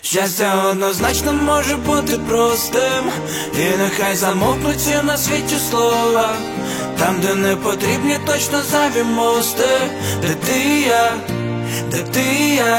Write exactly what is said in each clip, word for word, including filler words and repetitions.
Щастя однозначно може бути простим, і нехай замовкнуть всі на світі слова. Там, де не потрібні точно зайві мости, де ти і я, де ти і я.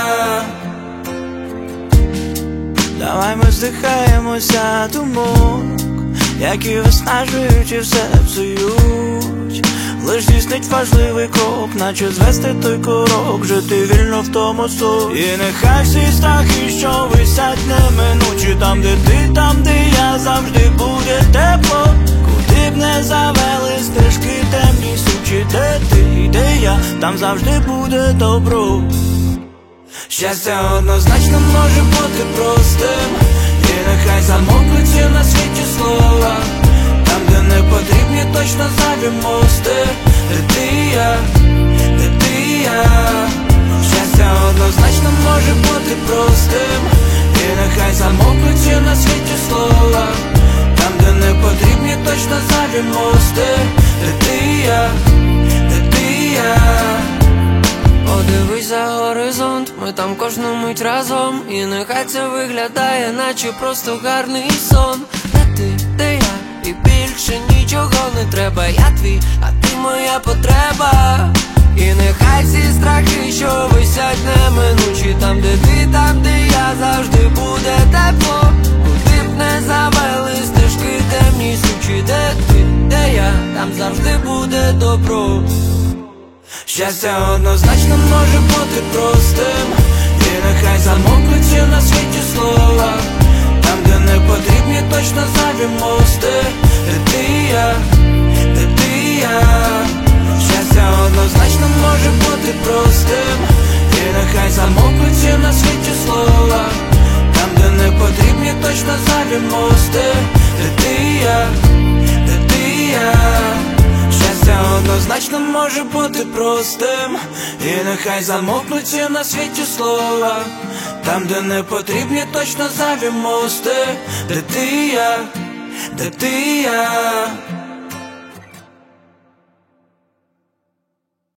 Давай ми здихаємося думок, які виснажують і все псують. Лиш здійснить важливий крок, наче звести той курок, жити вільно в тому суть. І нехай всі страхи, що висять неминучі, там, де ти, там, де я, завжди буде тепло. Куди б не завели стежки темні сучі, де ти і де я, там завжди буде добро. Щастя однозначно може бути простим, і нехай замовкнуть всі на світі слова. Там, де не потрібні точно зайві мости, де ти і я, де ти і я. Щастя однозначно може бути простим, і нехай замовкнуть всі на світі слова. Там, де не потрібні точно зайві мости, де ти і я, де ти і я. Подивись за горизонт, ми там кожну мить разом. І нехай це виглядає, наче просто гарний сон. Де ти, де я, і більше нічого не треба. Я твій, а ти моя потреба. І нехай всі страхи, що висять неминучі, там, де ти, там, де я, завжди буде тепло. Куди б не завели стежки темні сучі, де ти, де я, там завжди буде добро. Щастя однозначно може бути простим, і нехай замовкнуть всі на світі слова. Там, де не потрібні точно зайві мости, де ти і я, де ти і я. Щастя однозначно може бути простим, і нехай замовкнуть всі на світі слова. Там, де не потрібні точно зайві мости, де ти і я, де ти і я. Щастя однозначно може бути простим, і нехай замовкнуть всі на світі слова. Там, де не потрібні точно зайві мости, де ти і я, де ти і я.